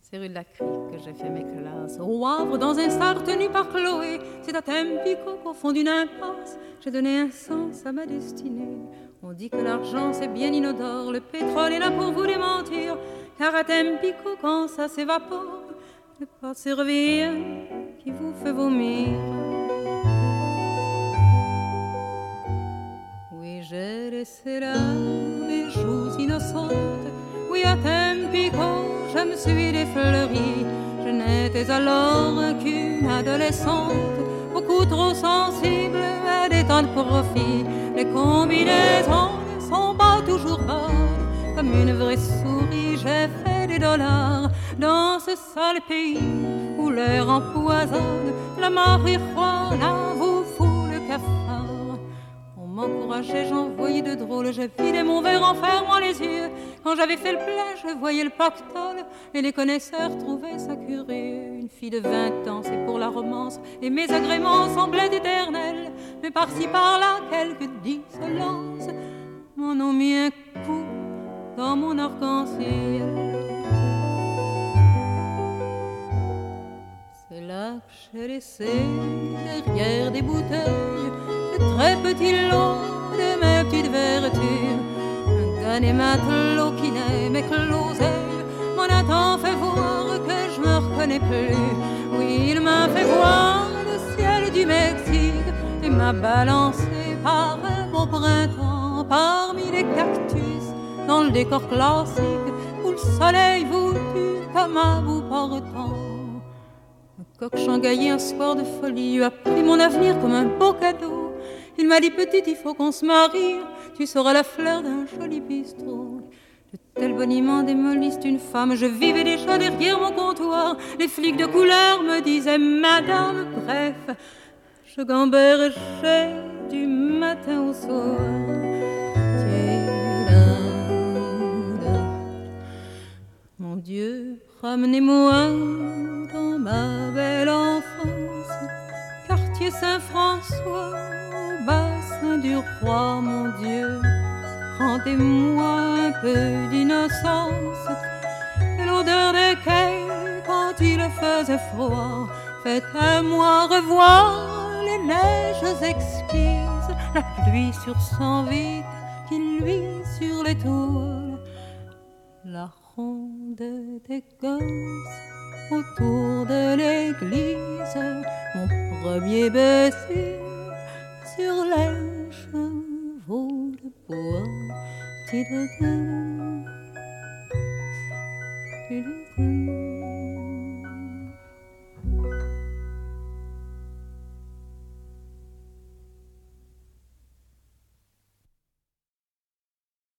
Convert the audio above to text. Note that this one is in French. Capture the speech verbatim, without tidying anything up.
C'est rue de la Crique que j'ai fait mes classes. Au Havre, dans un star tenu par Chloé, c'est à Tempico qu'au fond d'une impasse, j'ai donné un sens à ma destinée. On dit que l'argent c'est bien inodore, le pétrole est là pour vous démentir, car à Tempico quand ça s'évapore, le passé revient qui vous fait vomir. Oui, j'ai laissé là mes joues innocentes. Oui, à Tempico, je me suis défleurie. Je n'étais alors qu'une adolescente, beaucoup trop sensible à des temps de profit. Les combinaisons ne sont pas toujours bonnes. Comme une vraie souris, j'ai fait des dollars dans ce sale pays où l'air empoisonne. La marijuana vous fout le cafard. On m'encourageait, j'en voyais de drôles. J'ai vidé mon verre en fermant les yeux. Quand j'avais fait le plein, je voyais le pactole. Et les connaisseurs trouvaient ça curieux. Une fille de vingt ans, c'est pour la romance. Et mes agréments semblaient éternels. Mais par-ci par-là, quelques dissonances m'en ont mis un coup dans mon arc-en-ciel. C'est là que j'ai laissé derrière des bouteilles de très petits lots de mes petites vertus. Un gars des matelots qui n'aimait que l'oseille m'en a tant fait voir que je me reconnais plus. Oui, il m'a fait voir le ciel du Mexique et m'a balancé par un beau printemps parmi les cactus dans le décor classique où le soleil vous tue comme un bout portant. Le coq changaillé un soir de folie a pris mon avenir comme un beau cadeau. Il m'a dit petite, il faut qu'on se marie, tu seras la fleur d'un joli bistrot. De tels boniments démolissent une femme. Je vivais déjà derrière mon comptoir. Les flics de couleur me disaient madame. Bref, je gambergeais du matin au soir. Mon Dieu, ramenez-moi dans ma belle enfance, quartier Saint-François, au bassin du roi, mon Dieu. Rendez-moi un peu d'innocence et l'odeur des quais quand il faisait froid. Faites à moi revoir les neiges exquises, la pluie sur son vide qui luit sur les tours, la ronde des gosses autour de l'église, mon premier baiser sur les chevaux de bois.